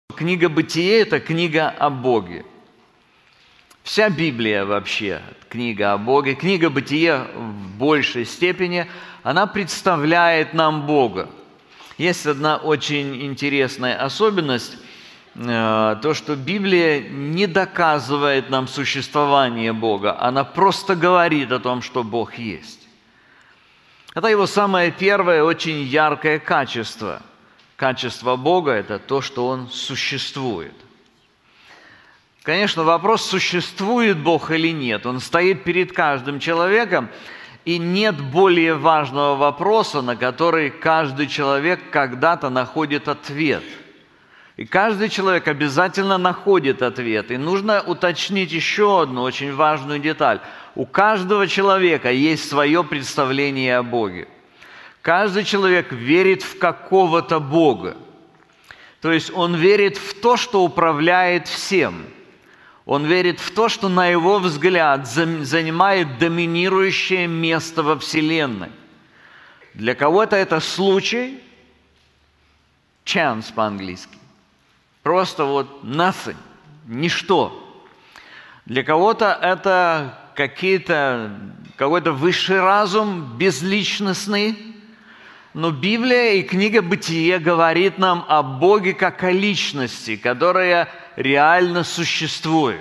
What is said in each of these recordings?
Книга «Бытие» – это книга о Боге. Вся Библия вообще – книга о Боге. Книга «Бытие» в большей степени, она представляет нам Бога. Есть одна очень интересная особенность, то, что Библия не доказывает нам существование Бога, она просто говорит о том, что Бог есть. Это его самое первое, очень яркое качество. Качество Бога – это то, что Он существует. Конечно, вопрос, существует Бог или нет, он стоит перед каждым человеком, и нет более важного вопроса, на который каждый человек когда-то находит ответ. И каждый человек обязательно находит ответ. И нужно уточнить еще одну очень важную деталь. У каждого человека есть свое представление о Боге. Каждый человек верит в какого-то Бога. То есть он верит в то, что управляет всем. Он верит в то, что, на его взгляд, занимает доминирующее место во Вселенной. Для кого-то это случай, chance по-английски. Просто вот nothing, ничто. Для кого-то это какой-то высший разум, безличностный. Но Библия и книга «Бытие» говорит нам о Боге как о личности, которая реально существует.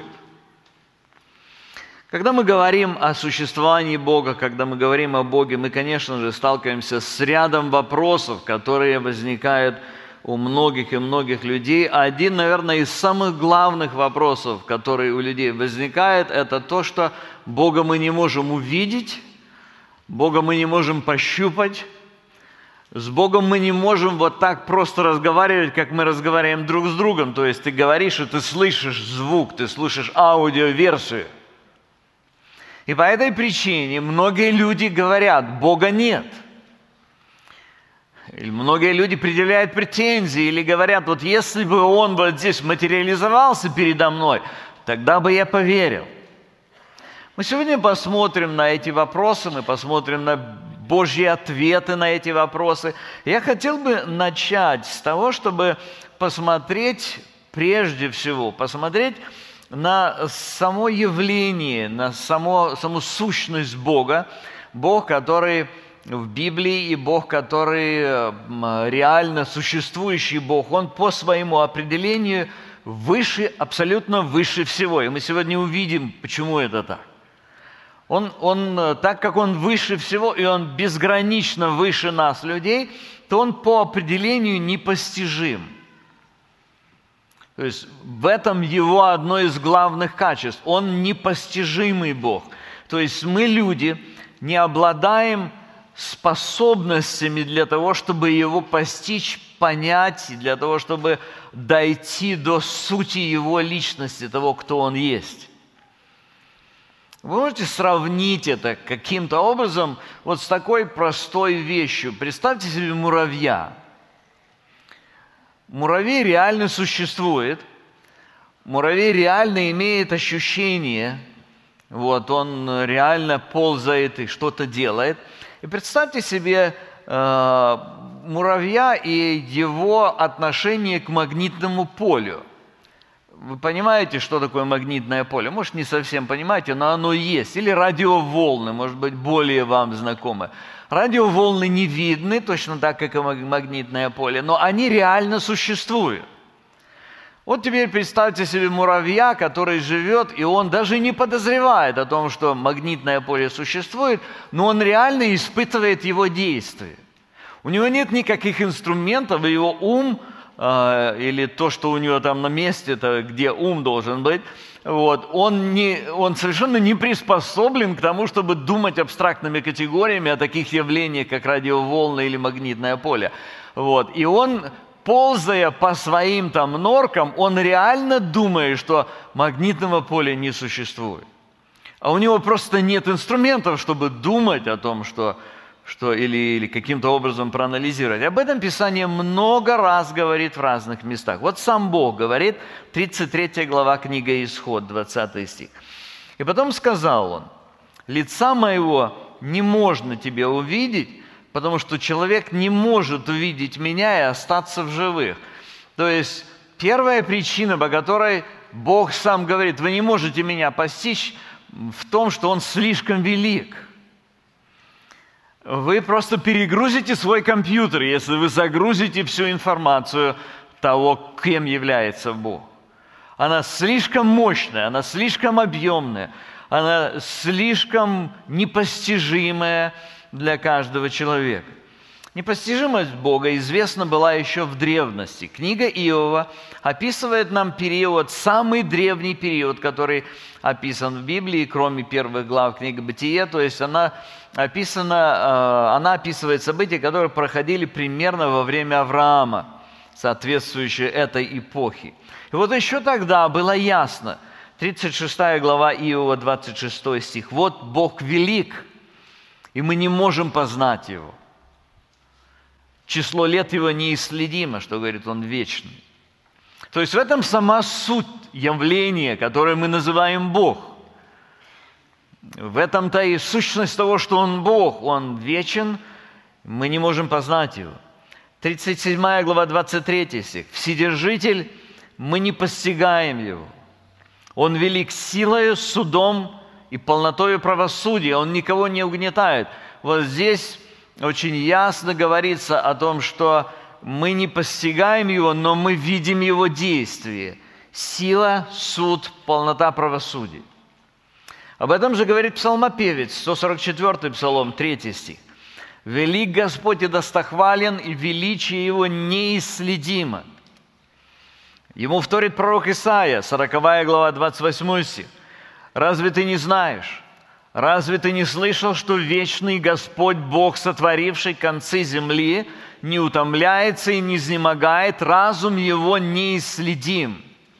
Когда мы говорим о существовании Бога, когда мы говорим о Боге, мы, конечно же, сталкиваемся с рядом вопросов, которые возникают у многих и многих людей. А один, наверное, из самых главных вопросов, который у людей возникает, это то, что Бога мы не можем увидеть, Бога мы не можем пощупать, с Богом мы не можем вот так просто разговаривать, как мы разговариваем друг с другом. То есть ты говоришь, и ты слышишь звук, ты слышишь аудиоверсию. И по этой причине многие люди говорят, Бога нет. Или многие люди предъявляют претензии или говорят, вот если бы Он вот здесь материализовался передо мной, тогда бы я поверил. Мы сегодня посмотрим на эти вопросы, мы посмотрим на Божьи ответы на эти вопросы. Я хотел бы начать с того, чтобы посмотреть, прежде всего, посмотреть на само явление, на саму сущность Бога. Бог, который в Библии, и Бог, который реально существующий Бог, Он по своему определению выше, абсолютно выше всего. И мы сегодня увидим, почему это так. Он, так как Он выше всего, и Он безгранично выше нас, людей, то Он по определению непостижим. То есть в этом Его одно из главных качеств. Он непостижимый Бог. То есть мы, люди, не обладаем способностями для того, чтобы Его постичь, понять, для того, чтобы дойти до сути Его личности, того, кто Он есть. Вы можете сравнить это каким-то образом вот с такой простой вещью. Представьте себе муравья. Муравей реально существует. Муравей реально имеет ощущение. Вот, он реально ползает и что-то делает. И представьте себе муравья и его отношение к магнитному полю. Вы понимаете, что такое магнитное поле? Может, не совсем понимаете, но оно есть. Или радиоволны, может быть, более вам знакомы. Радиоволны не видны, точно так, как и магнитное поле, но они реально существуют. Вот теперь представьте себе муравья, который живет, и он даже не подозревает о том, что магнитное поле существует, но он реально испытывает его действие. У него нет никаких инструментов, и его ум или то, что у него там на месте, это где ум должен быть, вот, он совершенно не приспособлен к тому, чтобы думать абстрактными категориями о таких явлениях, как радиоволны или магнитное поле. Вот, и он, ползая по своим там норкам, он реально думает, что магнитного поля не существует. А у него просто нет инструментов, чтобы думать о том, что или каким-то образом проанализировать. Об этом Писание много раз говорит в разных местах. Вот сам Бог говорит, 33 глава книга Исход, 20 стих. «И потом сказал Он, лица моего не можно тебе увидеть, потому что человек не может увидеть меня и остаться в живых». То есть первая причина, по которой Бог сам говорит, вы не можете меня постичь, в том, что Он слишком велик. Вы просто перегрузите свой компьютер, если вы загрузите всю информацию того, кем является Бог. Она слишком мощная, она слишком объемная, она слишком непостижимая для каждого человека. Непостижимость Бога известна была еще в древности. Книга Иова описывает нам период, самый древний период, который описан в Библии, кроме первых глав книги Бытие, то есть она описывает события, которые проходили примерно во время Авраама, соответствующие этой эпохе. И вот еще тогда было ясно, 36 глава Иова, 26 стих, «Вот Бог велик, и мы не можем познать Его. Число лет Его неисследимо», что говорит Он, вечный. То есть в этом сама суть явления, которое мы называем Бог. В этом-то и сущность того, что Он Бог, Он вечен, мы не можем познать Его. 37 глава, 23 стих. «Вседержитель, мы не постигаем Его. Он велик силою, судом и полнотою правосудия, Он никого не угнетает». Вот здесь очень ясно говорится о том, что мы не постигаем Его, но мы видим Его действие. Сила, суд, полнота правосудия. Об этом же говорит псалмопевец, 144-й псалом, 3 стих. «Велик Господь и достохвален, и величие Его неисследимо». Ему вторит пророк Исаия, 40 глава, 28 стих. «Разве ты не знаешь? Разве ты не слышал, что вечный Господь Бог, сотворивший концы земли, не утомляется и не изнемогает, разум Его неисследим?»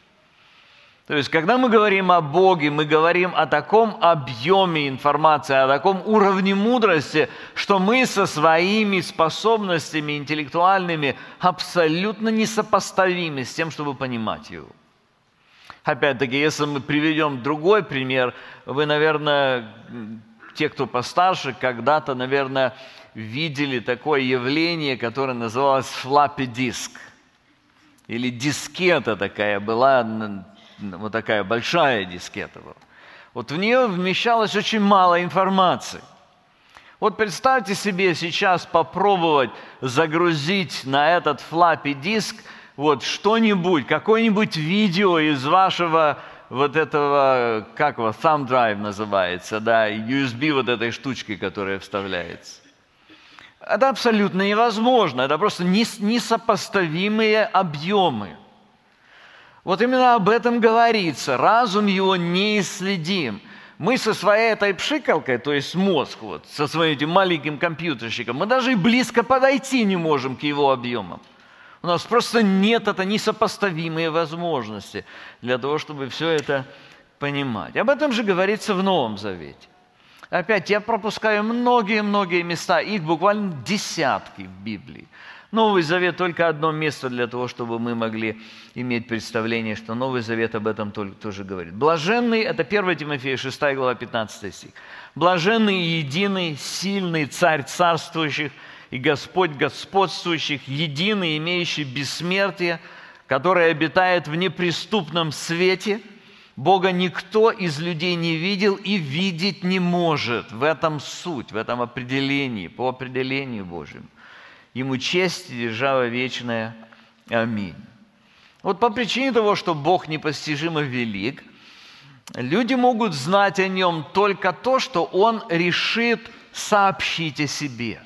То есть, когда мы говорим о Боге, мы говорим о таком объеме информации, о таком уровне мудрости, что мы со своими способностями интеллектуальными абсолютно несопоставимы с тем, чтобы понимать Его. Опять-таки, если мы приведем другой пример, вы, наверное, те, кто постарше, когда-то, наверное, видели такое явление, которое называлось floppy disk. Или дискета такая была, вот такая большая дискета была. Вот в нее вмещалось очень мало информации. Вот представьте себе сейчас попробовать загрузить на этот floppy диск вот что-нибудь, какое-нибудь видео из вашего вот этого, как его, thumb drive называется, да, USB вот этой штучки, которая вставляется. Это абсолютно невозможно, это просто несопоставимые объемы. Вот именно об этом говорится, разум его неисследим. Мы со своей этой пшикалкой, то есть мозг, вот, со своим этим маленьким компьютерщиком, мы даже и близко подойти не можем к его объемам. У нас просто нет, это несопоставимые возможности для того, чтобы все это понимать. Об этом же говорится в Новом Завете. Опять, я пропускаю многие-многие места, их буквально десятки в Библии. Новый Завет только одно место для того, чтобы мы могли иметь представление, что Новый Завет об этом тоже говорит. Блаженный, это 1 Тимофея, 6 глава, 15 стих. Блаженный и единый, сильный Царь царствующих и Господь господствующих, единый, имеющий бессмертие, который обитает в неприступном свете. Бога никто из людей не видел и видеть не может. В этом суть, в этом определении, по определению Божьему. Ему честь и держава вечная. Аминь. Вот по причине того, что Бог непостижимо велик, люди могут знать о Нем только то, что Он решит сообщить о себе.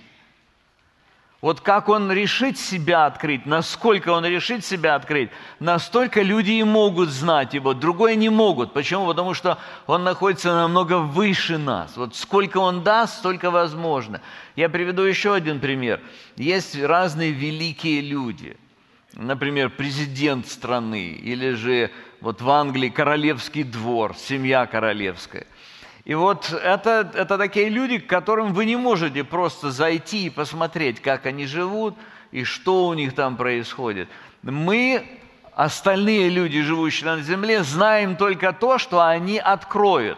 Вот как Он решит себя открыть, насколько Он решит себя открыть, настолько люди и могут знать Его, другое не могут. Почему? Потому что Он находится намного выше нас. Вот сколько Он даст, столько возможно. Я приведу еще один пример. Есть разные великие люди. Например, президент страны, или же вот в Англии королевский двор, семья королевская. И вот это такие люди, к которым вы не можете просто зайти и посмотреть, как они живут и что у них там происходит. Мы, остальные люди, живущие на земле, знаем только то, что они откроют.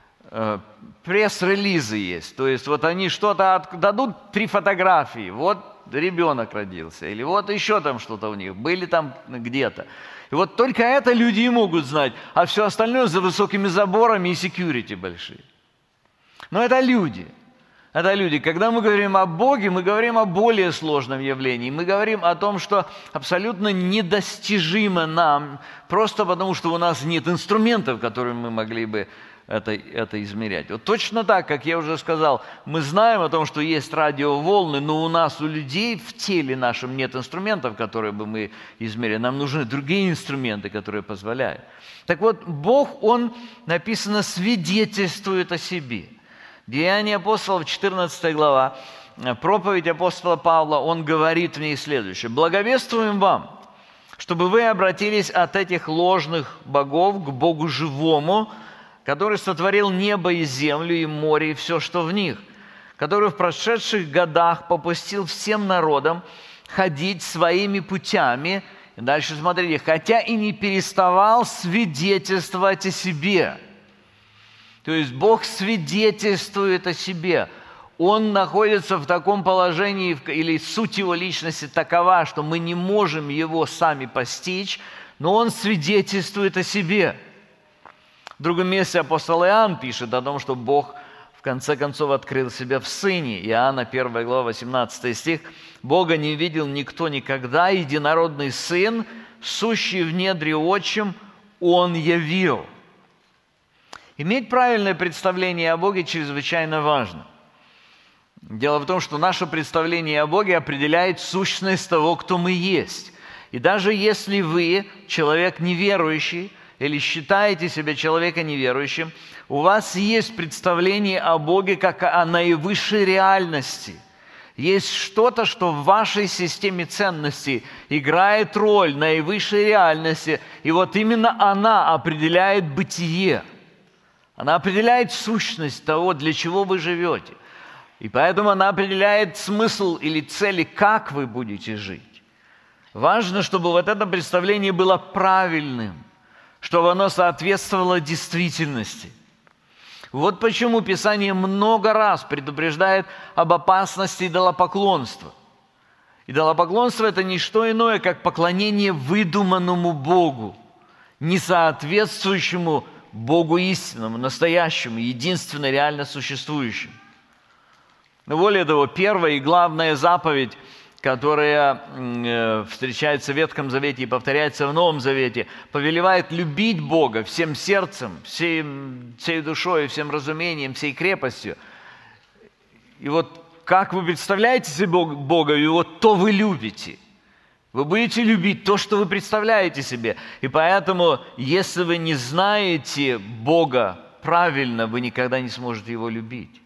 Пресс-релизы есть. То есть вот они что-то дадут 3 фотографии. Вот ребенок родился, или вот еще там что-то у них, были там где-то. И вот только это люди и могут знать, а все остальное за высокими заборами и секьюрити большие. Но это люди. Это люди. Когда мы говорим о Боге, мы говорим о более сложном явлении. Мы говорим о том, что абсолютно недостижимо нам, просто потому что у нас нет инструментов, которыми мы могли бы это измерять. Вот точно так, как я уже сказал, мы знаем о том, что есть радиоволны, но у нас, у людей в теле нашем нет инструментов, которые бы мы измерили. Нам нужны другие инструменты, которые позволяют. Так вот, Бог, Он, написано, свидетельствует о себе. Деяния апостолов, 14 глава, проповедь апостола Павла, он говорит в ней следующее. «Благовествуем вам, чтобы вы обратились от этих ложных богов к Богу живому, который сотворил небо и землю, и море, и все, что в них, который в прошедших годах попустил всем народам ходить своими путями». И дальше смотрите, «хотя и не переставал свидетельствовать о себе». То есть Бог свидетельствует о себе. Он находится в таком положении, или суть Его личности такова, что мы не можем Его сами постичь, но Он свидетельствует о себе. В другом месте апостол Иоанн пишет о том, что Бог в конце концов открыл себя в Сыне. Иоанна 1 глава 18 стих. «Бога не видел никто никогда, единородный Сын, сущий в недре отчим, Он явил». Иметь правильное представление о Боге чрезвычайно важно. Дело в том, что наше представление о Боге определяет сущность того, кто мы есть. И даже если вы человек неверующий или считаете себя человеком неверующим, у вас есть представление о Боге как о наивысшей реальности. Есть что-то, что в вашей системе ценностей играет роль наивысшей реальности, и вот именно она определяет бытие. Она определяет сущность того, для чего вы живете. И поэтому она определяет смысл или цели, как вы будете жить. Важно, чтобы вот это представление было правильным, чтобы оно соответствовало действительности. Вот почему Писание много раз предупреждает об опасности идолопоклонства. Идолопоклонство – это не что иное, как поклонение выдуманному Богу, не соответствующему Богу истинному, настоящему, единственно реально существующему. Но более того, первая и главная заповедь, которая встречается в Ветхом Завете и повторяется в Новом Завете, повелевает любить Бога всем сердцем, всей душой, всем разумением, всей крепостью. И вот как вы представляете себе Бога, и вот то вы любите. Вы будете любить то, что вы представляете себе. И поэтому, если вы не знаете Бога правильно, вы никогда не сможете Его любить.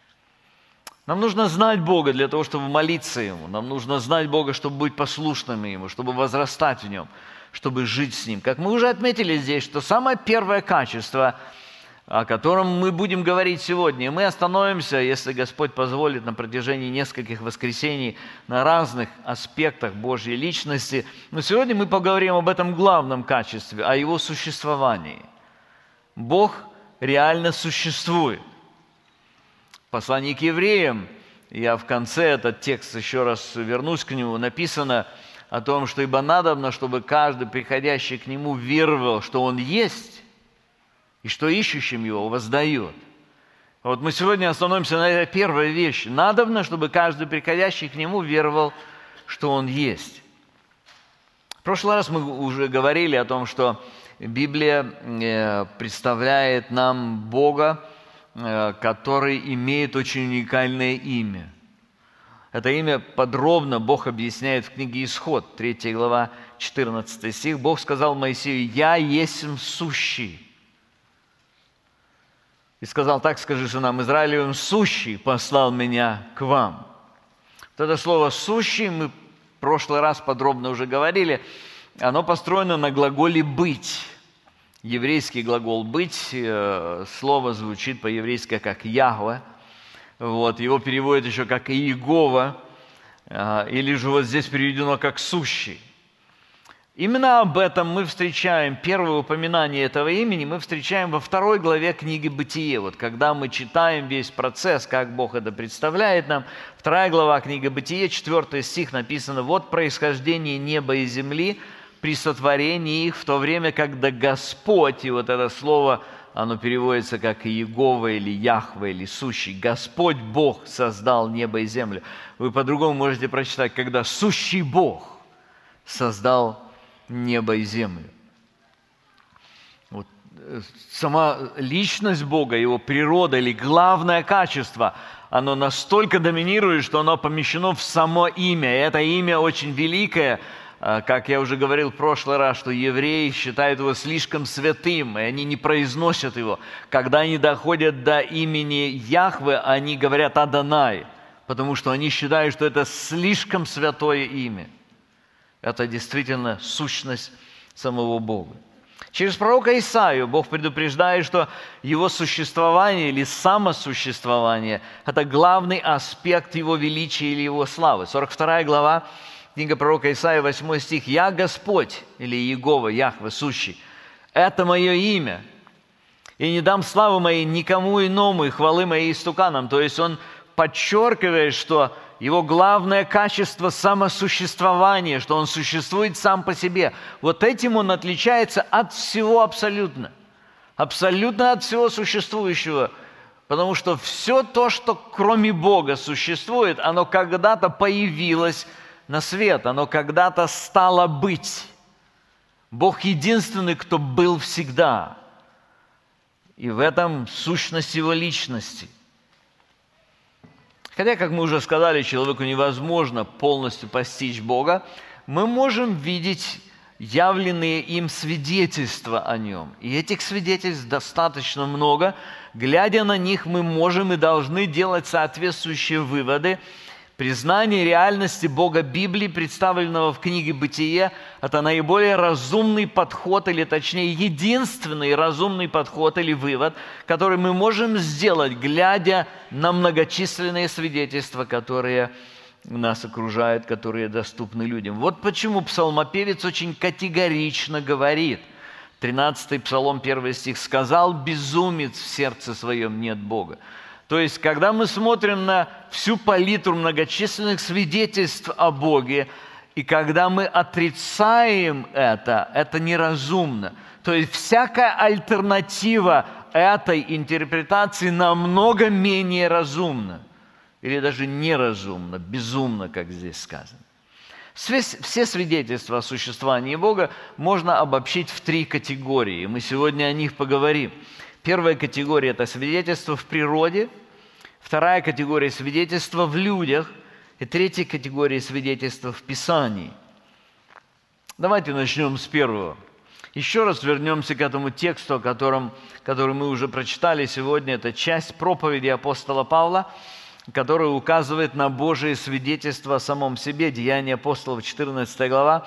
Нам нужно знать Бога для того, чтобы молиться Ему. Нам нужно знать Бога, чтобы быть послушными Ему, чтобы возрастать в Нем, чтобы жить с Ним. Как мы уже отметили здесь, что самое первое качество, о котором мы будем говорить сегодня, и мы остановимся, если Господь позволит, на протяжении нескольких воскресений на разных аспектах Божьей личности. Но сегодня мы поговорим об этом главном качестве, о Его существовании. Бог реально существует. В послании к евреям, я в конце этот текст еще раз вернусь к нему, написано о том, что «Ибо надобно, чтобы каждый, приходящий к Нему, веровал, что Он есть, и что ищущим Его воздает». Вот мы сегодня остановимся на этой первой вещи. Надобно, чтобы каждый, приходящий к Нему, веровал, что Он есть. В прошлый раз мы уже говорили о том, что Библия представляет нам Бога, который имеет очень уникальное имя. Это имя подробно Бог объясняет в книге Исход, 3 глава, 14 стих. Бог сказал Моисею: «Я есмь сущий». И сказал: «Так скажи сынам Израилевым: сущий послал меня к вам». Вот это слово «сущий» мы в прошлый раз подробно уже говорили. Оно построено на глаголе «быть». Еврейский глагол «быть», слово звучит по-еврейски как «Яхве». Вот, его переводят еще как «Иегова», или же вот здесь переведено как «сущий». Именно об этом мы встречаем, первое упоминание этого имени мы встречаем во 2 главе книги «Бытие». Вот когда мы читаем весь процесс, как Бог это представляет нам, 2 глава книги «Бытие», 4 стих написано: «Вот происхождение неба и земли при сотворении их, в то время, когда Господь», и вот это слово, оно переводится как Иегова или Яхве или Сущий, Господь Бог создал небо и землю. Вы по-другому можете прочитать, когда Сущий Бог создал небо и землю. Вот. Сама личность Бога, Его природа или главное качество, оно настолько доминирует, что оно помещено в само имя. И это имя очень великое. Как я уже говорил в прошлый раз, что евреи считают его слишком святым, и они не произносят его. Когда они доходят до имени Яхве, они говорят «Адонай», потому что они считают, что это слишком святое имя. Это действительно сущность самого Бога. Через пророка Исаию Бог предупреждает, что Его существование или самосуществование – это главный аспект Его величия или Его славы. 42 глава, книга пророка Исаии, 8 стих. «Я Господь» или Иегова, Яхве, Сущий. «Это мое имя, и не дам славы моей никому иному, и хвалы моей истуканам». То есть он подчеркивает, что его главное качество – самосуществование, что он существует сам по себе. Вот этим он отличается от всего абсолютно. Абсолютно от всего существующего. Потому что все то, что кроме Бога существует, оно когда-то появилось на свет, оно когда-то стало быть. Бог единственный, кто был всегда. И в этом сущность Его личности. Хотя, как мы уже сказали, человеку невозможно полностью постичь Бога, мы можем видеть явленные им свидетельства о Нем. И этих свидетельств достаточно много. Глядя на них, мы можем и должны делать соответствующие выводы. Признание реальности Бога Библии, представленного в книге «Бытие», это наиболее разумный подход, или точнее, единственный разумный подход или вывод, который мы можем сделать, глядя на многочисленные свидетельства, которые нас окружают, которые доступны людям. Вот почему псалмопевец очень категорично говорит. 13-й Псалом, 1 стих: «Сказал безумец в сердце своем: нет Бога». То есть, когда мы смотрим на всю палитру многочисленных свидетельств о Боге, и когда мы отрицаем это неразумно. То есть, всякая альтернатива этой интерпретации намного менее разумна. Или даже неразумна, безумна, как здесь сказано. Все свидетельства о существовании Бога можно обобщить в 3 категории. Мы сегодня о них поговорим. Первая категория – это свидетельства в природе. Вторая категория – свидетельства в людях. И третья категория – свидетельства в Писании. Давайте начнем с первого. Еще раз вернемся к этому тексту, который мы уже прочитали сегодня. Это часть проповеди апостола Павла, которая указывает на Божие свидетельство о самом себе. Деяния апостолов, 14 глава,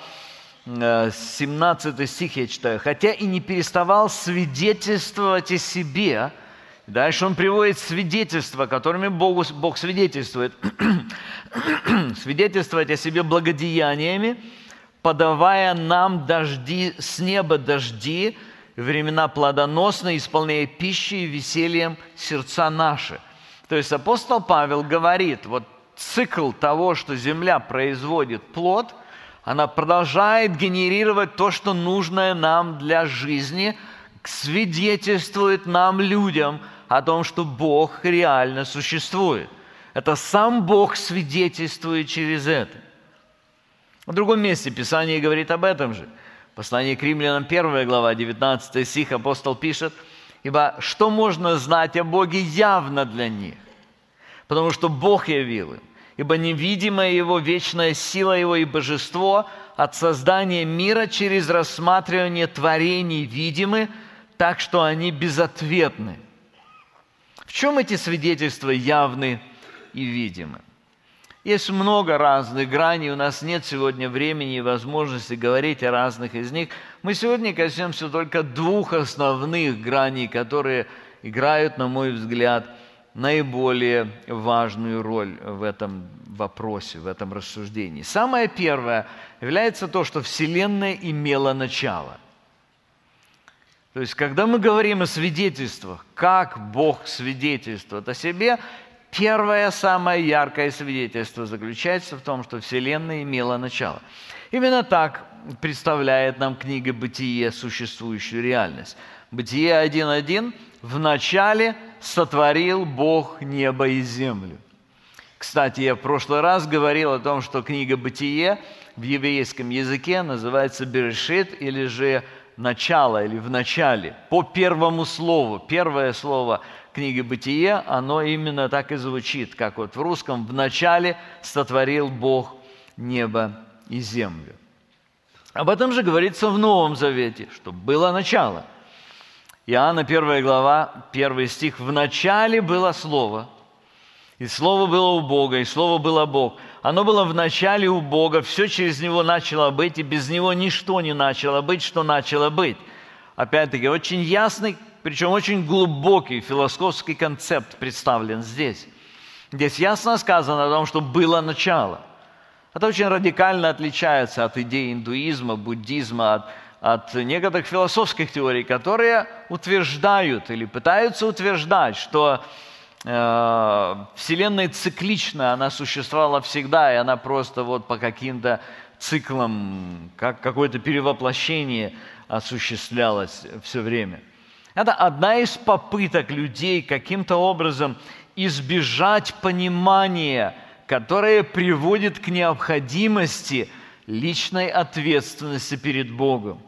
17 стих я читаю. «Хотя и не переставал свидетельствовать о себе». Дальше он приводит свидетельства, которыми Бог свидетельствует. «Свидетельствовать о себе благодеяниями, подавая нам дожди с неба дожди, времена плодоносные, исполняя пищей и весельем сердца наши». То есть апостол Павел говорит, вот цикл того, что земля производит плод, она продолжает генерировать то, что нужное нам для жизни, свидетельствует нам, людям, о том, что Бог реально существует. Это сам Бог свидетельствует через это. В другом месте Писание говорит об этом же. Послание к Римлянам, 1 глава, 19 стих, апостол пишет: «Ибо что можно знать о Боге явно для них? Потому что Бог явил им. Ибо невидимая Его вечная сила Его и божество от создания мира через рассматривание творений видимы, так что они безответны». В чем эти свидетельства явны и видимы? Есть много разных граней, у нас нет сегодня времени и возможности говорить о разных из них. Мы сегодня коснемся только 2 основных граней, которые играют, на мой взгляд, наиболее важную роль в этом вопросе, в этом рассуждении. Самое первое является то, что Вселенная имела начало. То есть, когда мы говорим о свидетельствах, как Бог свидетельствует о себе, первое, самое яркое свидетельство заключается в том, что Вселенная имела начало. Именно так представляет нам книга «Бытие» существующую реальность. Бытие 1.1: «В начале сотворил Бог небо и землю». Кстати, я в прошлый раз говорил о том, что книга «Бытие» в еврейском языке называется «Берешит» или же «начало» или «в начале», по первому слову. Первое слово книги «Бытие», оно именно так и звучит, как вот в русском: «В начале сотворил Бог небо и землю». Об этом же говорится в Новом Завете, что было начало. Иоанна 1 глава, 1 стих: «В начале было Слово, и Слово было у Бога, и Слово было Бог. Оно было в начале у Бога, все через Него начало быть, и без Него ничто не начало быть, что начало быть». Опять-таки, очень ясный, причем очень глубокий философский концепт представлен здесь. Здесь ясно сказано о том, что было начало. Это очень радикально отличается от идей индуизма, буддизма, от некоторых философских теорий, которые утверждают или пытаются утверждать, что Вселенная циклична, она существовала всегда, и она просто вот по каким-то циклам, как какое-то перевоплощение осуществлялось все время. Это одна из попыток людей каким-то образом избежать понимания, которое приводит к необходимости личной ответственности перед Богом.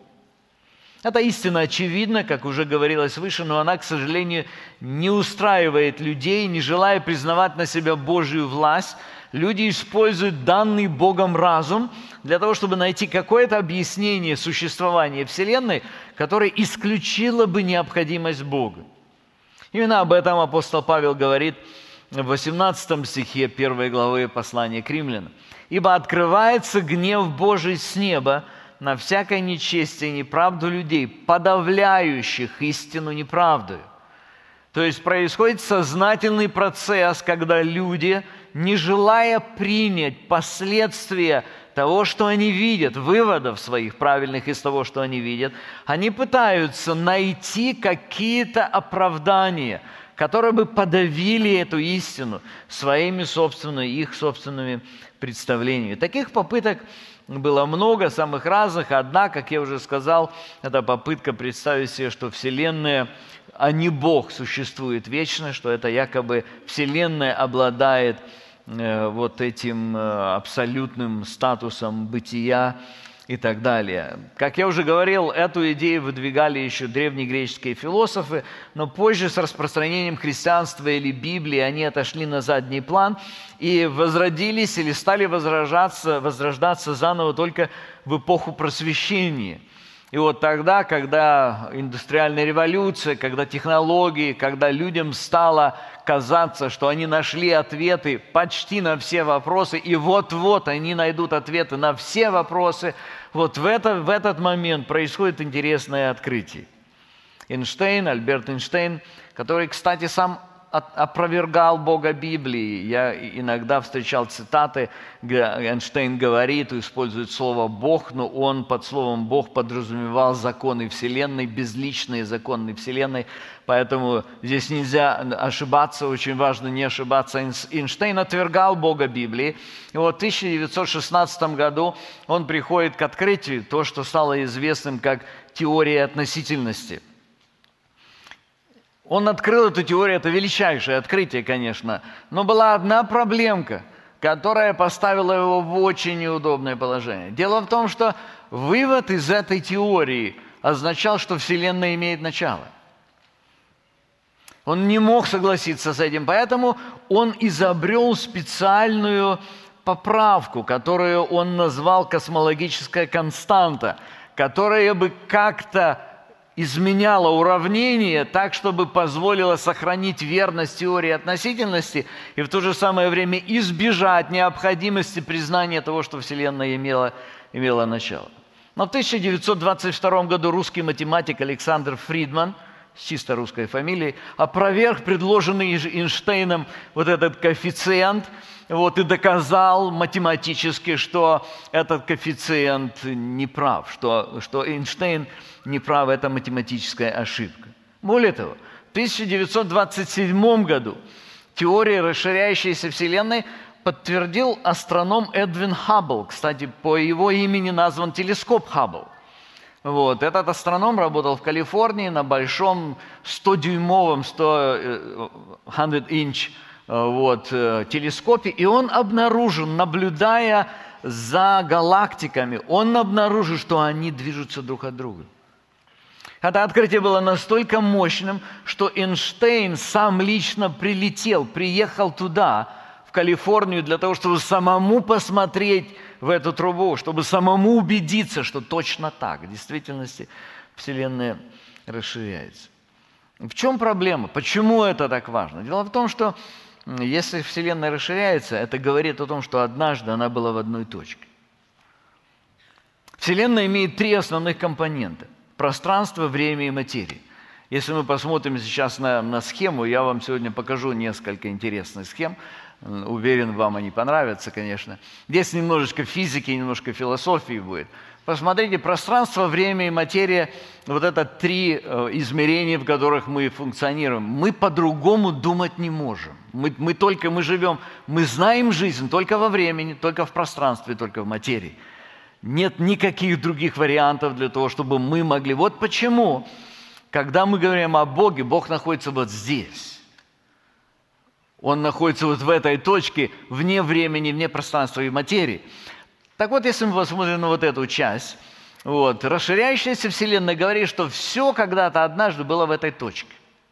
Эта истина очевидна, как уже говорилось выше, но она, к сожалению, не устраивает людей, не желая признавать на себя Божью власть. Люди используют данный Богом разум для того, чтобы найти какое-то объяснение существования Вселенной, которое исключило бы необходимость Бога. Именно об этом апостол Павел говорит в 18 стихе 1 главы послания к Римлянам. «Ибо открывается гнев Божий с неба на всякое нечестие и неправду людей, подавляющих истину неправдою». То есть происходит сознательный процесс, когда люди, не желая принять последствия того, что они видят, выводов своих правильных из того, что они видят, они пытаются найти какие-то оправдания, которые бы подавили эту истину своими собственными представлениями. Таких попыток было много, самых разных. Одна, как я уже сказал, это попытка представить себе, что Вселенная, а не Бог, существует вечно, что это якобы Вселенная обладает вот этим абсолютным статусом бытия и так далее. Как я уже говорил, эту идею выдвигали еще древнегреческие философы, но позже с распространением христианства или Библии они отошли на задний план и возродились или стали возрождаться заново только в эпоху Просвещения. И вот тогда, когда индустриальная революция, когда технологии, когда людям стало казаться, что они нашли ответы почти на все вопросы, и вот-вот они найдут ответы на все вопросы, вот в этот момент происходит интересное открытие. Альберт Эйнштейн, который, кстати, сам опровергал Бога Библии. Я иногда встречал цитаты, где Эйнштейн говорит, использует слово «Бог», но он под словом «Бог» подразумевал законы Вселенной, безличные законы Вселенной, поэтому здесь нельзя ошибаться, очень важно не ошибаться. Эйнштейн отвергал Бога Библии, и вот в 1916 году он приходит к открытию, то, что стало известным как теория относительности. Он открыл эту теорию, это величайшее открытие, конечно, но была одна проблемка, которая поставила его в очень неудобное положение. Дело в том, что вывод из этой теории означал, что Вселенная имеет начало. Он не мог согласиться с этим, поэтому он изобрел специальную поправку, которую он назвал космологическая константа, которая бы как-то изменяла уравнение так, чтобы позволило сохранить верность теории относительности и в то же самое время избежать необходимости признания того, что Вселенная имела начало. Но в 1922 году русский математик Александр Фридман, с чисто русской фамилией, опроверг предложенный Эйнштейном вот этот коэффициент, и доказал математически, что этот коэффициент неправ, что Эйнштейн неправ, это математическая ошибка. Более того, в 1927 году теорию расширяющейся Вселенной подтвердил астроном Эдвин Хаббл. Кстати, по его имени назван телескоп Хаббл. Этот астроном работал в Калифорнии на большом 100-дюймовом, 100-inch телескопе, и он обнаружил, наблюдая за галактиками, он обнаружил, что они движутся друг от друга. Это открытие было настолько мощным, что Эйнштейн сам лично приехал туда, в Калифорнию, для того, чтобы самому посмотреть в эту трубу, чтобы самому убедиться, что точно так, в действительности Вселенная расширяется. В чем проблема? Почему это так важно? Дело в том, что если Вселенная расширяется, это говорит о том, что однажды она была в одной точке. Вселенная имеет 3 основных компонента – пространство, время и материя. Если мы посмотрим сейчас на схему, я вам сегодня покажу несколько интересных схем. Уверен, вам они понравятся, конечно. Здесь немножечко физики, немножко философии будет. Посмотрите, пространство, время и материя – это 3 измерения, в которых мы функционируем. Мы по-другому думать не можем. Мы живем, мы знаем жизнь только во времени, только в пространстве, только в материи. Нет никаких других вариантов для того, чтобы мы могли. Вот почему, когда мы говорим о Боге, Бог находится вот здесь. Он находится вот в этой точке, вне времени, вне пространства и материи. Так вот, если мы посмотрим на вот эту часть, расширяющаяся Вселенная говорит, что все когда-то однажды было в этой точке.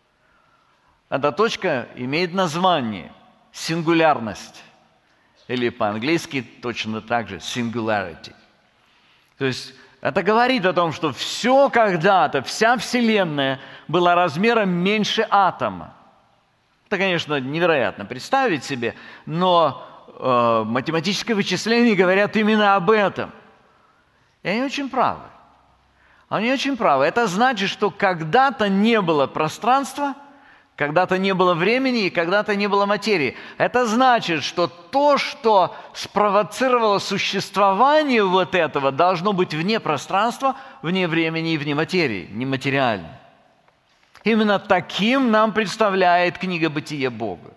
Эта точка имеет название сингулярность, или по-английски точно так же singularity. То есть это говорит о том, что все когда-то, вся Вселенная была размером меньше атома. Это, конечно, невероятно представить себе, но математические вычисления говорят именно об этом. И они очень правы. Они очень правы. Это значит, что когда-то не было пространства, когда-то не было времени и когда-то не было материи. Это значит, что то, что спровоцировало существование вот этого, должно быть вне пространства, вне времени и вне материи, нематериально. Именно таким нам представляет книга «Бытие» Бога.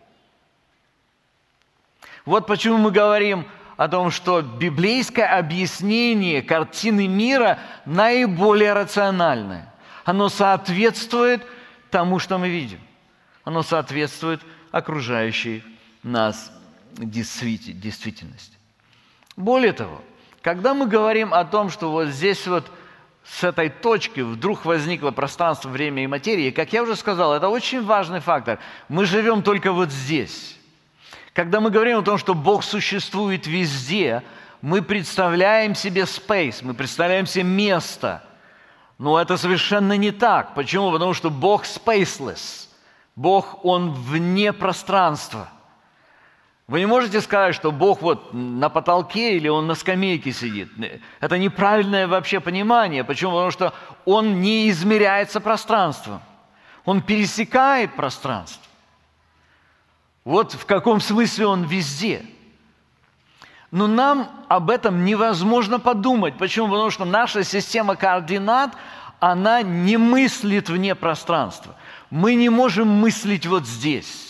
Вот почему мы говорим о том, что библейское объяснение картины мира наиболее рациональное. Оно соответствует тому, что мы видим. Оно соответствует окружающей нас действительности. Более того, когда мы говорим о том, что вот здесь с этой точки вдруг возникло пространство, время и материя, как я уже сказал, это очень важный фактор. Мы живем только вот здесь. Когда мы говорим о том, что Бог существует везде, мы представляем себе space, мы представляем себе место. Но это совершенно не так. Почему? Потому что Бог spaceless. Бог, Он вне пространства. Вы не можете сказать, что Бог на потолке или Он на скамейке сидит. Это неправильное вообще понимание. Почему? Потому что Он не измеряется пространством. Он пересекает пространство. Вот в каком смысле Он везде. Но нам об этом невозможно подумать. Почему? Потому что наша система координат, она не мыслит вне пространства. Мы не можем мыслить вот здесь.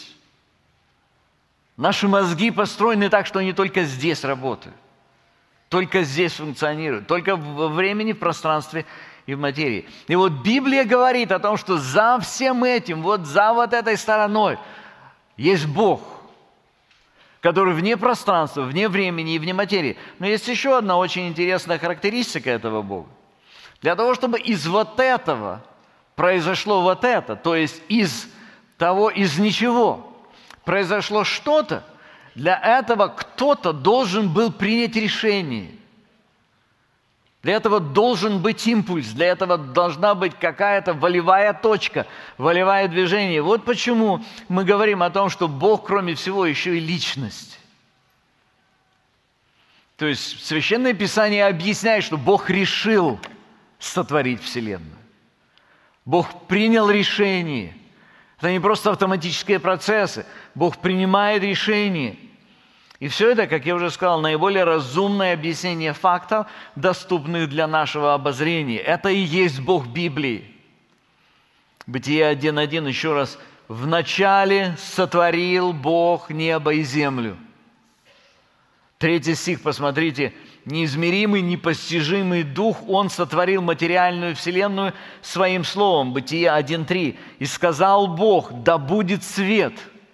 Наши мозги построены так, что они только здесь работают, только здесь функционируют, только во времени, в пространстве и в материи. И вот Библия говорит о том, что за всем этим, за этой стороной есть Бог, который вне пространства, вне времени и вне материи. Но есть еще одна очень интересная характеристика этого Бога. Для того, чтобы из этого произошло это, то есть из ничего, произошло что-то, для этого кто-то должен был принять решение. Для этого должен быть импульс, для этого должна быть какая-то волевая точка, волевое движение. Вот почему мы говорим о том, что Бог, кроме всего, еще и личность. То есть Священное Писание объясняет, что Бог решил сотворить Вселенную. Бог принял решение. Это не просто автоматические процессы. Бог принимает решение. И все это, как я уже сказал, наиболее разумное объяснение фактов, доступных для нашего обозрения. Это и есть Бог Библии. Бытие 1.1, еще раз. «Вначале сотворил Бог небо и землю». 3 стих, посмотрите. «Неизмеримый, непостижимый Дух, Он сотворил материальную вселенную Своим Словом». Бытие 1.3. «И сказал Бог, да будет свет,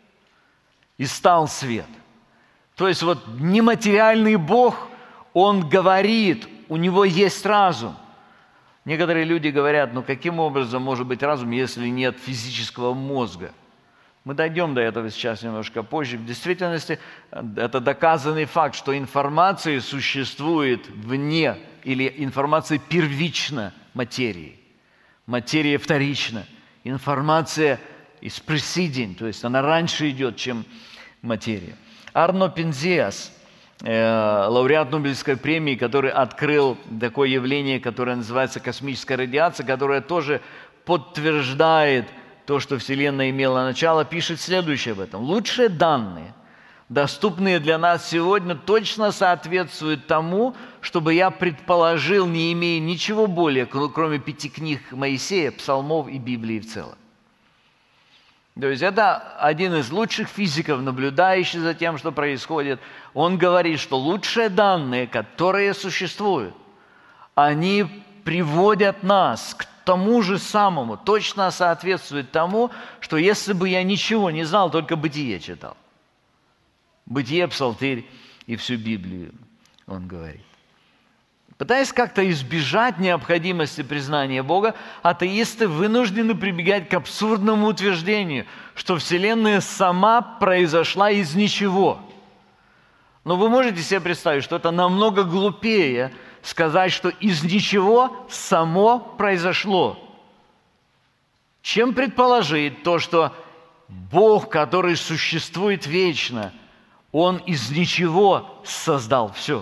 и стал свет». То есть вот нематериальный Бог, Он говорит, у Него есть разум. Некоторые люди говорят, ну каким образом может быть разум, если нет физического мозга? Мы дойдем до этого сейчас немножко позже. В действительности это доказанный факт, что информация существует вне, или информация первична материи. Материя вторична. Информация is preceding, то есть она раньше идет, чем материя. Арно Пензиас, лауреат Нобелевской премии, который открыл такое явление, которое называется космическая радиация, которое тоже подтверждает то, что Вселенная имела начало, пишет следующее об этом. «Лучшие данные, доступные для нас сегодня, точно соответствуют тому, чтобы я предположил, не имея ничего более, кроме 5 книг Моисея, псалмов и Библии в целом». То есть это один из лучших физиков, наблюдающий за тем, что происходит. Он говорит, что лучшие данные, которые существуют, они приводят нас к тому же самому, точно соответствует тому, что если бы я ничего не знал, только Бытие читал. Бытие, Псалтырь и всю Библию, он говорит. Пытаясь как-то избежать необходимости признания Бога, атеисты вынуждены прибегать к абсурдному утверждению, что Вселенная сама произошла из ничего. Но вы можете себе представить, что это намного глупее сказать, что из ничего само произошло, чем предположить то, что Бог, который существует вечно, Он из ничего создал все.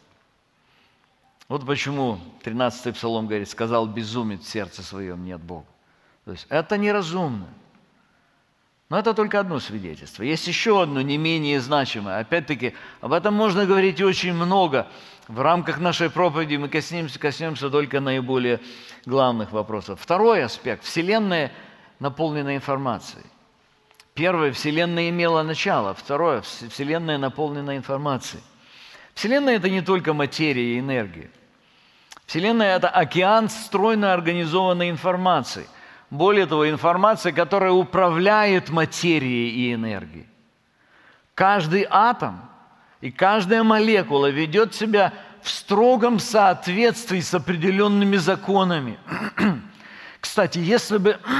Вот почему 13-й Псалом говорит, сказал безумец в сердце своем, нет Бога. То есть это неразумно. Но это только одно свидетельство. Есть еще одно, не менее значимое. Опять-таки, об этом можно говорить очень много. В рамках нашей проповеди мы коснемся только наиболее главных вопросов. Второй аспект. Вселенная наполнена информацией. Первое, Вселенная имела начало. Второе, Вселенная наполнена информацией. Вселенная – это не только материя и энергия. Вселенная – это океан стройно организованной информации. Более того, информация, которая управляет материей и энергией. Каждый атом и каждая молекула ведет себя в строгом соответствии с определенными законами. Кстати, если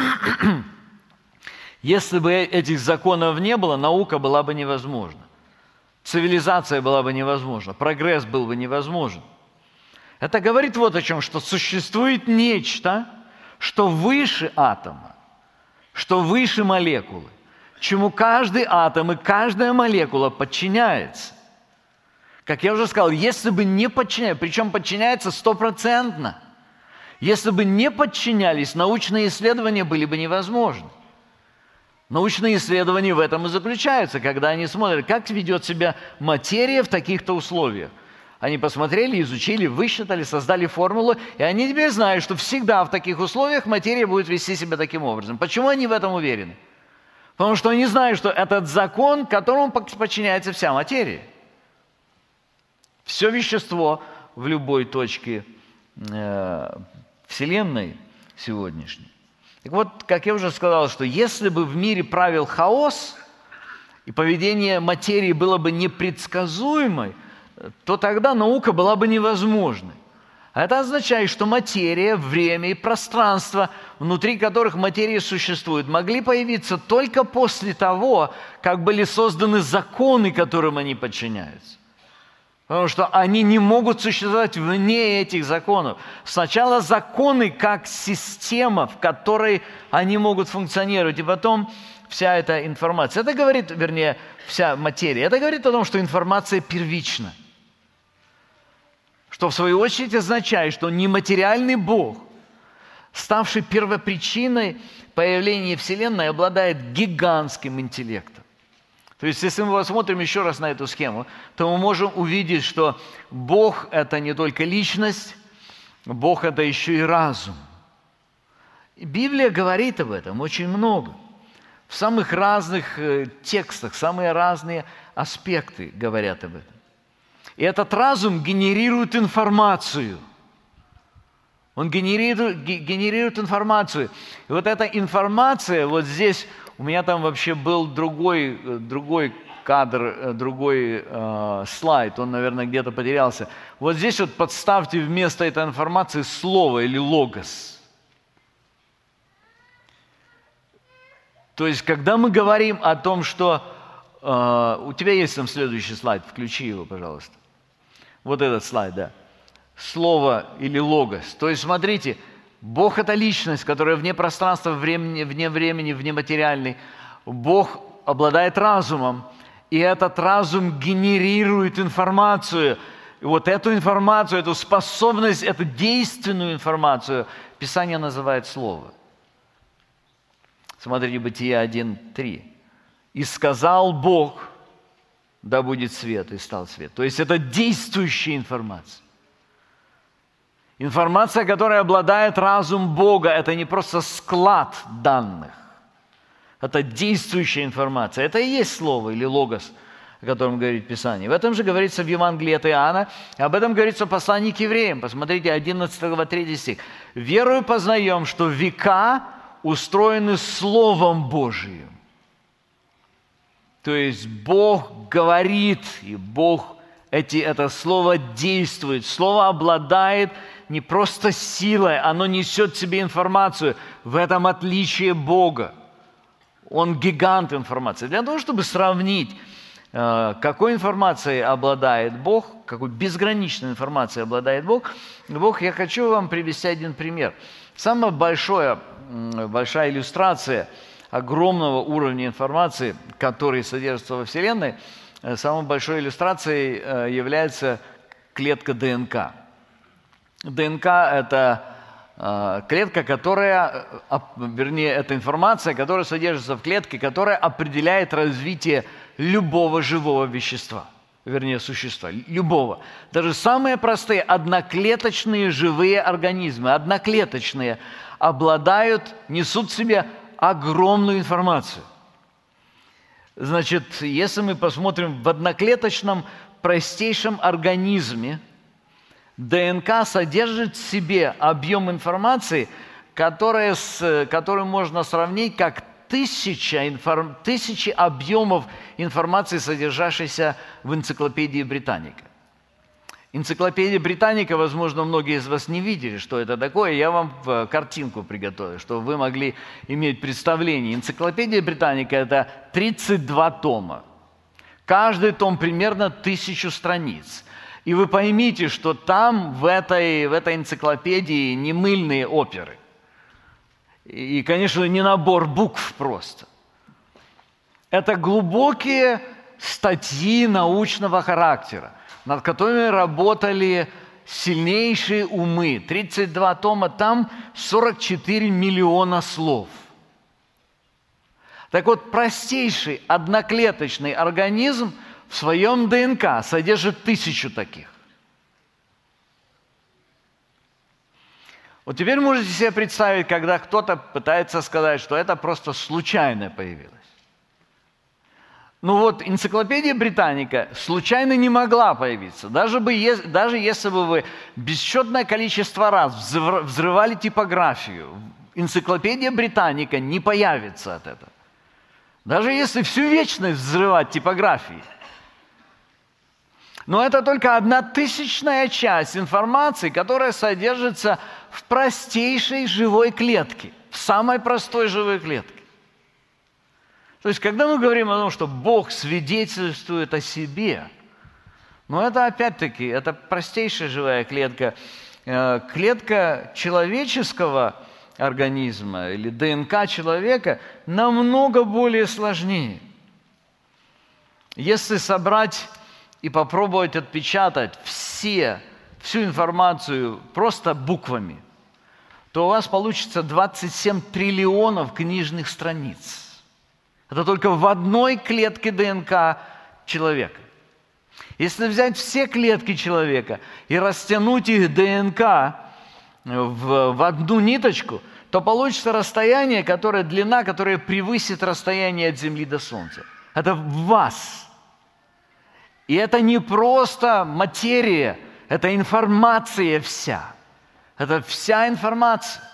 бы этих законов не было, наука была бы невозможна. Цивилизация была бы невозможна, прогресс был бы невозможен. Это говорит вот о чем, что существует нечто, что выше атома, что выше молекулы, чему каждый атом и каждая молекула подчиняется. Как я уже сказал, если бы не подчинялись, причем подчиняется 100%, если бы не подчинялись, научные исследования были бы невозможны. Научные исследования в этом и заключаются, когда они смотрят, как ведет себя материя в таких-то условиях. Они посмотрели, изучили, высчитали, создали формулу, и они теперь знают, что всегда в таких условиях материя будет вести себя таким образом. Почему они в этом уверены? Потому что они знают, что этот закон, которому подчиняется вся материя. Все вещество в любой точке Вселенной сегодняшней. Так вот, как я уже сказал, что если бы в мире правил хаос, и поведение материи было бы непредсказуемой, то тогда наука была бы невозможной. А это означает, что материя, время и пространство, внутри которых материя существует, могли появиться только после того, как были созданы законы, которым они подчиняются. Потому что они не могут существовать вне этих законов. Сначала законы как система, в которой они могут функционировать, и потом вся эта информация. Это говорит, вернее, вся материя. Это говорит о том, что информация первична. Что в свою очередь означает, что нематериальный Бог ставший первопричиной появления Вселенной, обладает гигантским интеллектом. То есть, если мы посмотрим еще раз на эту схему, то мы можем увидеть, что Бог – это не только личность, Бог – это еще и разум. И Библия говорит об этом очень много. В самых разных текстах, самые разные аспекты говорят об этом. И этот разум генерирует информацию. Он генерирует информацию. И вот эта информация, вот здесь у меня там вообще был другой кадр, другой слайд, он, наверное, где-то потерялся. Вот здесь вот подставьте вместо этой информации слово или логос. То есть, когда мы говорим о том, что... у тебя есть там следующий слайд, включи его, пожалуйста. Вот этот слайд, да. Слово или логос. То есть, смотрите, Бог – это личность, которая вне пространства, вне времени, вне материальной. Бог обладает разумом, и этот разум генерирует информацию. И вот эту информацию, эту способность, эту действенную информацию Писание называет слово. Смотрите, Бытие 1:3. «И сказал Бог, да будет свет, и стал свет». То есть это действующая информация. Информация, которая обладает разум Бога, это не просто склад данных. Это действующая информация. Это и есть слово или логос, о котором говорит Писание. В этом же говорится в Евангелии от Иоанна. Об этом говорится в послании к евреям. Посмотрите, 11 глава, 3 стих. «Верою познаем, что века устроены Словом Божиим». То есть Бог говорит, и Бог это слово действует. Слово обладает не просто силой, оно несет в себе информацию. В этом отличие Бога. Он гигант информации. Для того, чтобы сравнить, какой информацией обладает Бог, какой безграничной информацией обладает Бог, я хочу вам привести один пример. Самая большая иллюстрация огромного уровня информации, который содержится во Вселенной, самой большой иллюстрацией является клетка ДНК. ДНК – это клетка, это информация, которая содержится в клетке, которая определяет развитие любого живого вещества, существа, любого. Даже самые простые одноклеточные живые организмы, одноклеточные, несут в себе огромную информацию. Значит, если мы посмотрим в одноклеточном простейшем организме, ДНК содержит в себе объем информации, который можно сравнить как тысячи объемов информации, содержащейся в энциклопедии Британика. Энциклопедия Британика, возможно, многие из вас не видели, что это такое. Я вам картинку приготовил, чтобы вы могли иметь представление. Энциклопедия Британика – это 32 тома. Каждый том примерно 1000 страниц. И вы поймите, что там, в этой энциклопедии, не мыльные оперы. И, конечно, не набор букв просто. Это глубокие статьи научного характера, над которыми работали сильнейшие умы. 32 тома, там 44 миллиона слов. Так вот, простейший одноклеточный организм в своем ДНК содержит 1000 таких. Вот теперь можете себе представить, когда кто-то пытается сказать, что это просто случайно появилось. Ну вот, энциклопедия Британика случайно не могла появиться. Даже если бы вы бесчетное количество раз взрывали типографию, энциклопедия Британика не появится от этого. Даже если всю вечность взрывать типографии. Но это только 1/1000 часть информации, которая содержится в простейшей живой клетке, в самой простой живой клетке. То есть, когда мы говорим о том, что Бог свидетельствует о себе, но это опять-таки, это простейшая живая клетка, клетка человеческого организма или ДНК человека намного более сложнее. Если собрать и попробовать отпечатать всю информацию просто буквами, то у вас получится 27 триллионов книжных страниц. Это только в одной клетке ДНК человека. Если взять все клетки человека и растянуть их ДНК в одну ниточку, то получится расстояние, длина, которая превысит расстояние от Земли до Солнца. Это в вас. И это не просто материя, это информация вся. Это вся информация.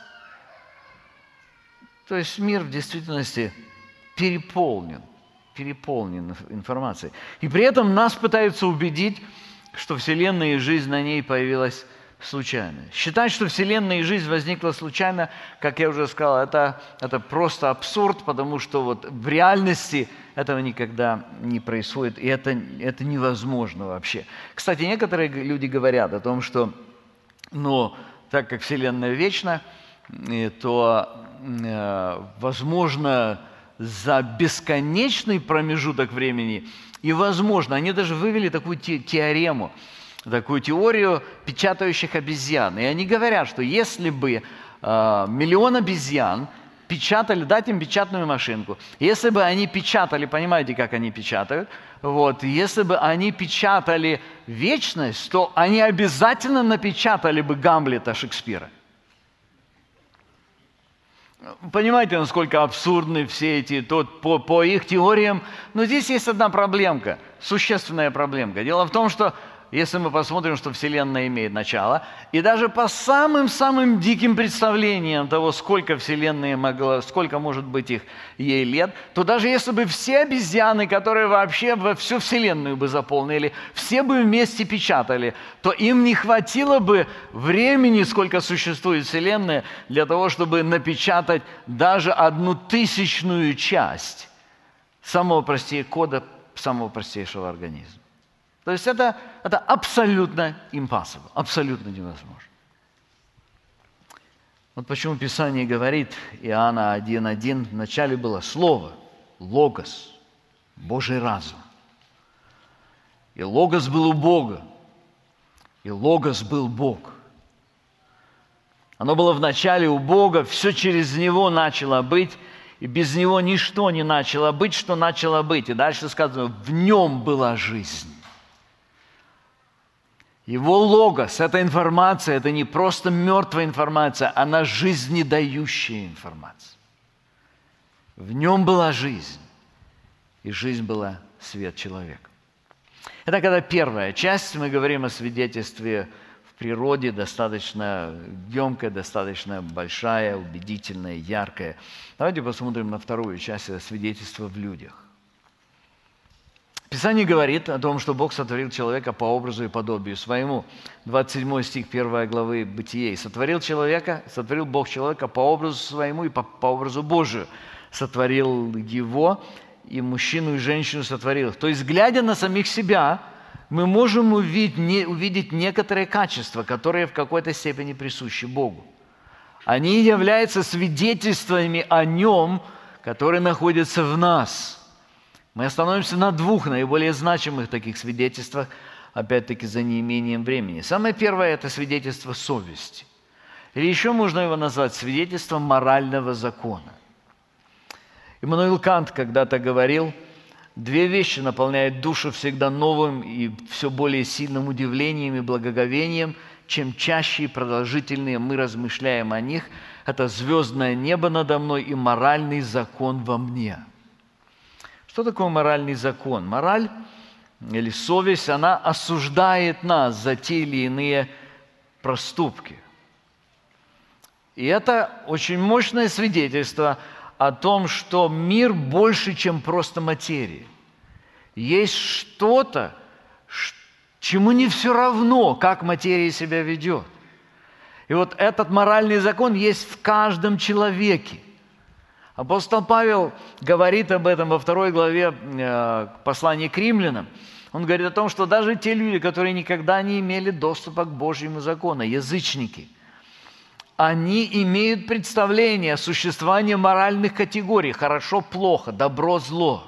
То есть мир в действительности переполнен информацией. И при этом нас пытаются убедить, что Вселенная и жизнь на ней появилась случайно. Считать, что Вселенная и жизнь возникла случайно, как я уже сказал, это просто абсурд, потому что вот в реальности этого никогда не происходит, и это невозможно вообще. Кстати, некоторые люди говорят о том, что, так как Вселенная вечна, то, возможно, за бесконечный промежуток времени, и возможно, они даже вывели такую теорему, такую теорию печатающих обезьян. И они говорят, что если бы миллион обезьян печатали, дать им печатную машинку, если бы они печатали, понимаете, как они печатают, если бы они печатали вечность, то они обязательно напечатали бы Гамлета Шекспира. Понимаете, насколько абсурдны все эти, по их теориям. Но здесь есть одна проблемка, существенная проблемка. Дело в том, что если мы посмотрим, что Вселенная имеет начало, и даже по самым-самым диким представлениям того, сколько может быть ей лет, то даже если бы все обезьяны, которые вообще во всю Вселенную бы заполнили, все бы вместе печатали, то им не хватило бы времени, сколько существует Вселенная, для того, чтобы напечатать даже 1/1000 часть самого простейшего кода, самого простейшего организма. То есть это абсолютно impossible, абсолютно невозможно. Вот почему Писание говорит, Иоанна 1:1, в начале было Слово, Логос, Божий разум. И Логос был у Бога, и Логос был Бог. Оно было в начале у Бога, все через Него начало быть, и без Него ничто не начало быть, что начало быть. И дальше сказано, в Нем была жизнь. Его логос, эта информация, это не просто мертвая информация, она жизнедающая информация. В нем была жизнь, и жизнь была свет человека. Это когда первая часть, мы говорим о свидетельстве в природе, достаточно емкая, достаточно большая, убедительная, яркая. Давайте посмотрим на вторую часть, это свидетельство в людях. Писание говорит о том, что Бог сотворил человека по образу и подобию своему. 27 стих 1 главы Бытие. «Сотворил Бог человека по образу своему и по образу Божию. Сотворил его, и мужчину и женщину сотворил». То есть, глядя на самих себя, мы можем увидеть некоторые качества, которые в какой-то степени присущи Богу. Они являются свидетельствами о Нем, которые находятся в нас. Мы остановимся на двух наиболее значимых таких свидетельствах, опять-таки за неимением времени. Самое первое – это свидетельство совести. Или еще можно его назвать свидетельством морального закона. Иммануил Кант когда-то говорил, две вещи наполняют душу всегда новым и все более сильным удивлением и благоговением, чем чаще и продолжительнее мы размышляем о них. Это звездное небо надо мной и моральный закон во мне. Что такое моральный закон? Мораль или совесть, она осуждает нас за те или иные проступки. И это очень мощное свидетельство о том, что мир больше, чем просто материя. Есть что-то, чему не все равно, как материя себя ведет. И вот этот моральный закон есть в каждом человеке. Апостол Павел говорит об этом во 2 главе послания к римлянам. Он говорит о том, что даже те люди, которые никогда не имели доступа к Божьему закону, язычники, они имеют представление о существовании моральных категорий: хорошо, плохо, добро, зло.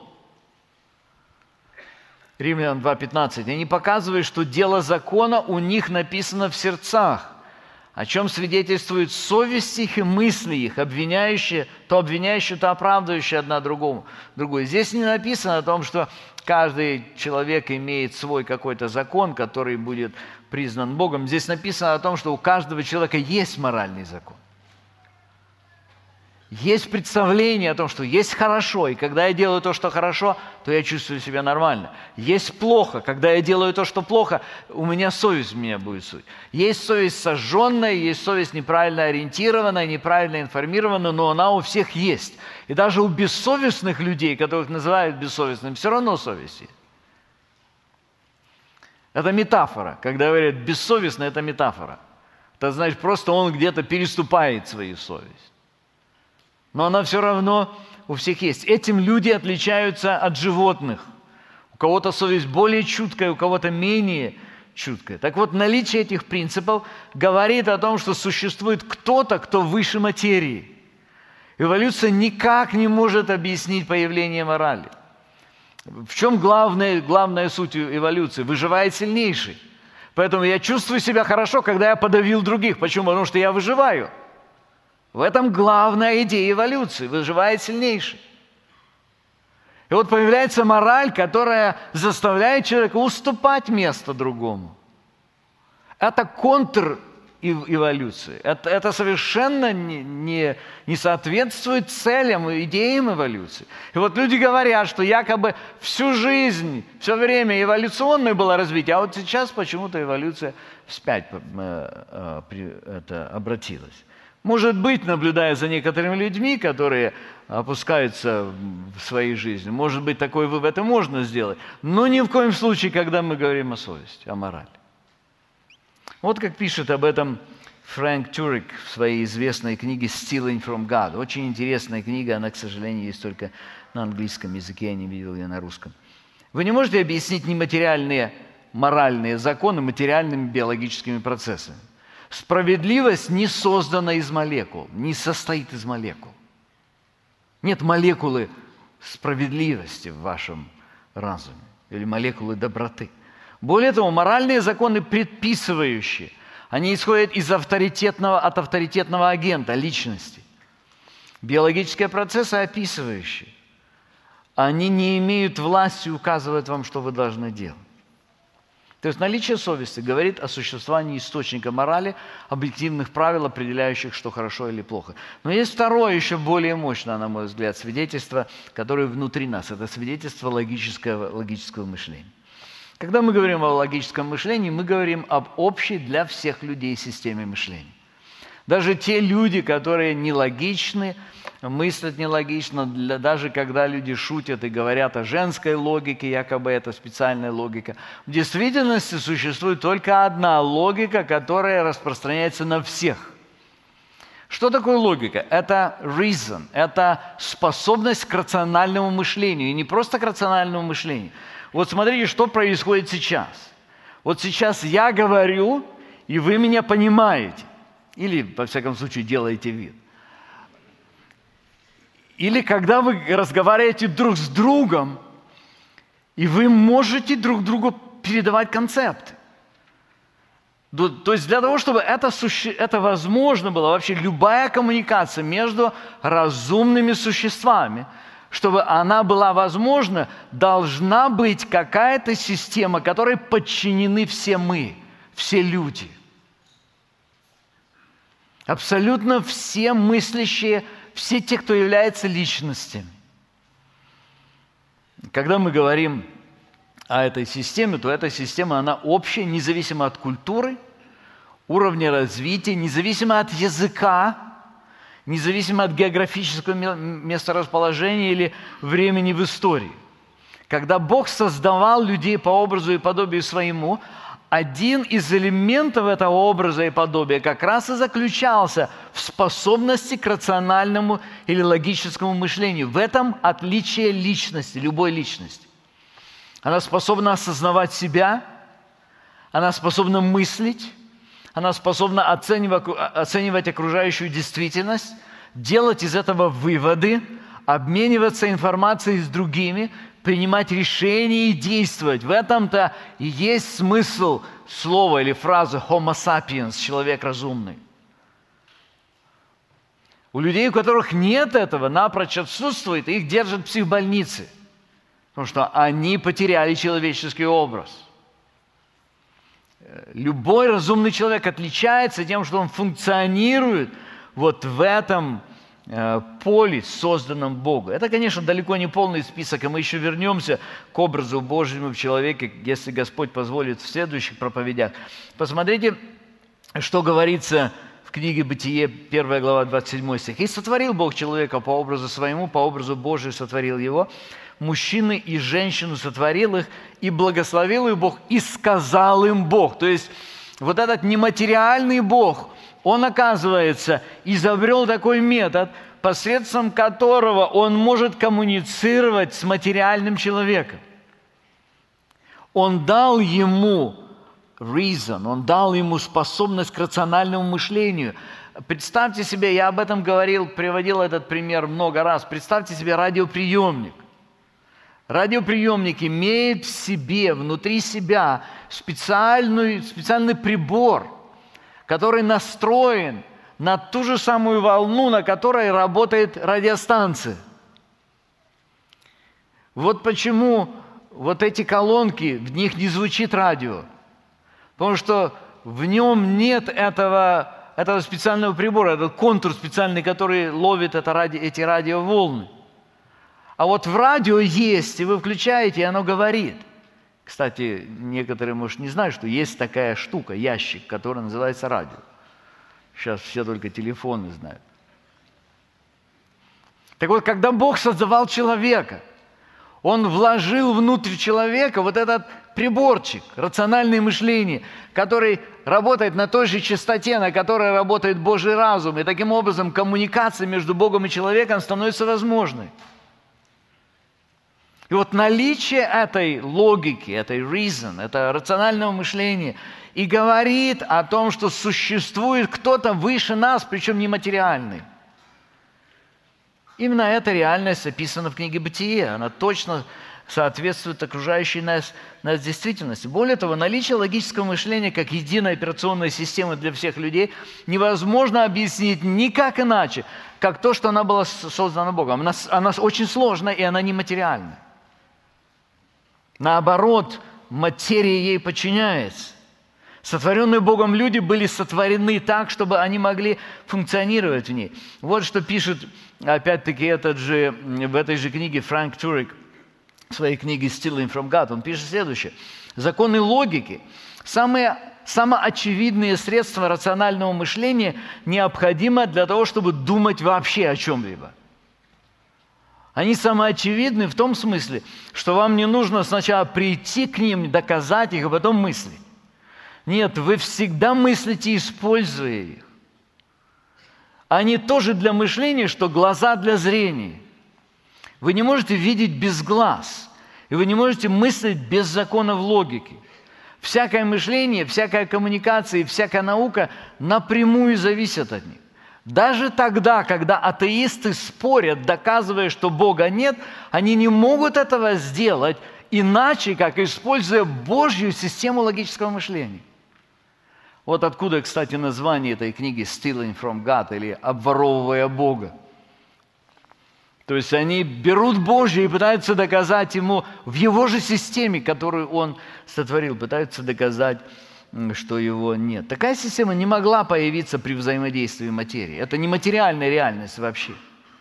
Римлянам 2:15. Они показывают, что дело закона у них написано в сердцах. о чем свидетельствует совесть их и мысли их, обвиняющие, то оправдывающие одна другую. Здесь не написано о том, что каждый человек имеет свой какой-то закон, который будет признан Богом. Здесь написано о том, что у каждого человека есть моральный закон. Есть представление о том, что есть хорошо, и когда я делаю то, что хорошо, то я чувствую себя нормально. Есть плохо, когда я делаю то, что плохо, у меня совесть меня будет судить. Есть совесть сожженная, есть совесть неправильно ориентированная, неправильно информированная, но она у всех есть. И даже у бессовестных людей, которых называют бессовестными, все равно совесть есть. Это метафора. Когда говорят бессовестный, это метафора. Это значит, просто он где-то переступает свою совесть. Но она все равно у всех есть. Этим люди отличаются от животных. У кого-то совесть более чуткая, у кого-то менее чуткая. Так вот, наличие этих принципов говорит о том, что существует кто-то, кто выше материи. Эволюция никак не может объяснить появление морали. В чем главная суть эволюции? Выживает сильнейший. Поэтому я чувствую себя хорошо, когда я подавил других. Почему? Потому что я выживаю. В этом главная идея эволюции. Выживает сильнейший. И вот появляется мораль, которая заставляет человека уступать место другому. Это контрэволюция. Это совершенно не соответствует целям и идеям эволюции. И вот люди говорят, что якобы всю жизнь, все время эволюционное было развитие, а вот сейчас почему-то эволюция вспять обратилась. Может быть, наблюдая за некоторыми людьми, которые опускаются в своей жизни, может быть, такой вывод и можно сделать, но ни в коем случае, когда мы говорим о совести, о морали. Вот как пишет об этом Фрэнк Турек в своей известной книге «Stealing from God». Очень интересная книга, она, к сожалению, есть только на английском языке, я не видел ее на русском. Вы не можете объяснить нематериальные моральные законы материальными биологическими процессами. Справедливость не создана из молекул, не состоит из молекул. Нет молекулы справедливости в вашем разуме или молекулы доброты. Более того, моральные законы предписывающие, они исходят от авторитетного агента, личности. Биологические процессы описывающие, они не имеют власти указывать вам, что вы должны делать. То есть наличие совести говорит о существовании источника морали, объективных правил, определяющих, что хорошо или плохо. Но есть второе, еще более мощное, на мой взгляд, свидетельство, которое внутри нас. Это свидетельство логического мышления. Когда мы говорим о логическом мышлении, мы говорим об общей для всех людей системе мышления. Даже те люди, которые нелогичны, мыслят нелогично, даже когда люди шутят и говорят о женской логике, якобы это специальная логика, в действительности существует только одна логика, которая распространяется на всех. Что такое логика? Это reason, это способность к рациональному мышлению, и не просто к рациональному мышлению. Вот смотрите, что происходит сейчас. Вот сейчас я говорю, и вы меня понимаете. Или, во всяком случае, делаете вид. Или когда вы разговариваете друг с другом, и вы можете друг другу передавать концепты. То есть для того, чтобы это возможно было, вообще любая коммуникация между разумными существами, чтобы она была возможна, должна быть какая-то система, которой подчинены все мы, все люди. Абсолютно все мыслящие, все те, кто является личностями. Когда мы говорим о этой системе, то эта система, она общая, независимо от культуры, уровня развития, независимо от языка, независимо от географического месторасположения или времени в истории. Когда Бог создавал людей по образу и подобию своему, один из элементов этого образа и подобия как раз и заключался в способности к рациональному или логическому мышлению. В этом отличие личности, любой личности. Она способна осознавать себя, она способна мыслить, она способна оценивать окружающую действительность, делать из этого выводы, обмениваться информацией с другими, принимать решения и действовать. В этом-то и есть смысл слова или фразы «homo sapiens» – «человек разумный». У людей, у которых нет этого, напрочь отсутствует, их держат в психбольнице, потому что они потеряли человеческий образ. Любой разумный человек отличается тем, что он функционирует вот в этом поле, созданном Богом. Это, конечно, далеко не полный список, и мы еще вернемся к образу Божьему в человеке, если Господь позволит, в следующих проповедях. Посмотрите, что говорится в книге «Бытие», 1 глава, 27 стих. «И сотворил Бог человека по образу своему, по образу Божию сотворил его, мужчины и женщину сотворил их, и благословил их Бог, и сказал им Бог». То есть вот этот нематериальный Бог, Он, оказывается, изобрел такой метод, посредством которого Он может коммуницировать с материальным человеком. Он дал ему reason, Он дал ему способность к рациональному мышлению. Представьте себе, я об этом говорил, приводил этот пример много раз. Представьте себе радиоприемник. Радиоприемник имеет в себе, внутри себя специальный прибор, который настроен на ту же самую волну, на которой работает радиостанция. Вот почему вот эти колонки, в них не звучит радио. Потому что в нем нет этого специального прибора, этот контур специальный, который ловит эти радиоволны. А вот в радио есть, и вы включаете, и оно говорит. Кстати, некоторые, может, не знают, что есть такая штука, ящик, который называется радио. Сейчас все только телефоны знают. Так вот, когда Бог создавал человека, Он вложил внутрь человека вот этот приборчик, рациональное мышление, который работает на той же частоте, на которой работает Божий разум. И таким образом коммуникация между Богом и человеком становится возможной. И вот наличие этой логики, этой reason, это рационального мышления, и говорит о том, что существует кто-то выше нас, причем нематериальный. Именно эта реальность описана в книге «Бытие». Она точно соответствует окружающей нас действительности. Более того, наличие логического мышления как единой операционной системы для всех людей невозможно объяснить никак иначе, как то, что она была создана Богом. Она очень сложна, и она нематериальна. Наоборот, материя ей подчиняется. Сотворенные Богом люди были сотворены так, чтобы они могли функционировать в ней. Вот что пишет, опять-таки, в этой же книге Фрэнк Турек, в своей книге «Stealing from God». Он пишет следующее. Законы логики, самоочевидные средства рационального мышления необходимы для того, чтобы думать вообще о чем-либо. Они самоочевидны в том смысле, что вам не нужно сначала прийти к ним, доказать их, а потом мыслить. Нет, вы всегда мыслите, используя их. Они тоже для мышления, что глаза для зрения. Вы не можете видеть без глаз, и вы не можете мыслить без законов логики. Всякое мышление, всякая коммуникация и всякая наука напрямую зависят от них. Даже тогда, когда атеисты спорят, доказывая, что Бога нет, они не могут этого сделать иначе, как используя Божью систему логического мышления. Вот откуда, кстати, название этой книги «Stealing from God» или «Обворовывая Бога». То есть они берут Божье и пытаются доказать Ему в Его же системе, которую Он сотворил, пытаются доказать, что Его нет. Такая система не могла появиться при взаимодействии материи. Это не материальная реальность вообще.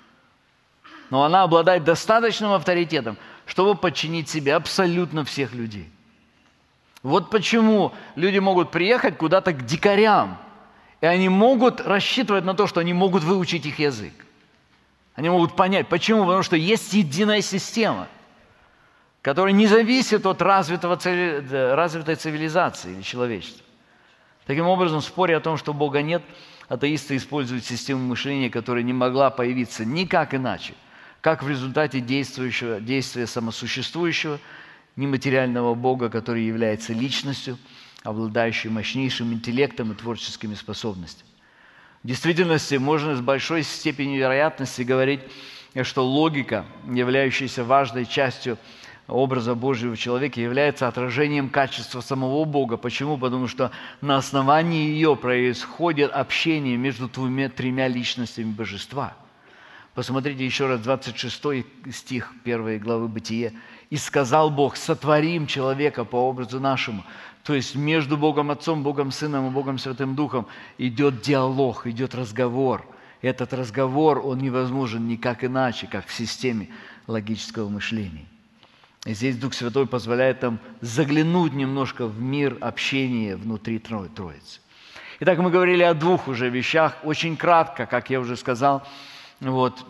Но она обладает достаточным авторитетом, чтобы подчинить себе абсолютно всех людей. Вот почему люди могут приехать куда-то к дикарям, и они могут рассчитывать на то, что они могут выучить их язык. Они могут понять. Почему? Потому что есть единая система, которая не зависит от развитой цивилизации или человечества. Таким образом, споря о том, что Бога нет, атеисты используют систему мышления, которая не могла появиться никак иначе, как в результате действия самосуществующего, нематериального Бога, который является личностью, обладающей мощнейшим интеллектом и творческими способностями. В действительности можно с большой степенью вероятности говорить, что логика, являющаяся важной частью образа Божьего в человеке является отражением качества самого Бога. Почему? Потому что на основании ее происходит общение между тремя личностями Божества. Посмотрите еще раз 26 стих 1 главы Бытие. «И сказал Бог, сотворим человека по образу нашему». То есть между Богом Отцом, Богом Сыном и Богом Святым Духом идет диалог, идет разговор. Этот разговор, он невозможен никак иначе, как в системе логического мышления. И здесь Дух Святой позволяет нам заглянуть немножко в мир общения внутри Троицы. Итак, мы говорили о двух уже вещах, очень кратко, как я уже сказал. Вот.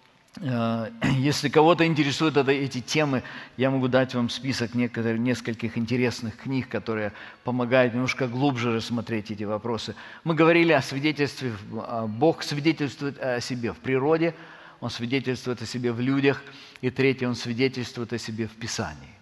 Если кого-то интересуют эти темы, я могу дать вам список нескольких интересных книг, которые помогают немножко глубже рассмотреть эти вопросы. Мы говорили о свидетельстве. Бог свидетельствует о себе в природе, Он свидетельствует о себе в людях, и третье, Он свидетельствует о себе в Писании.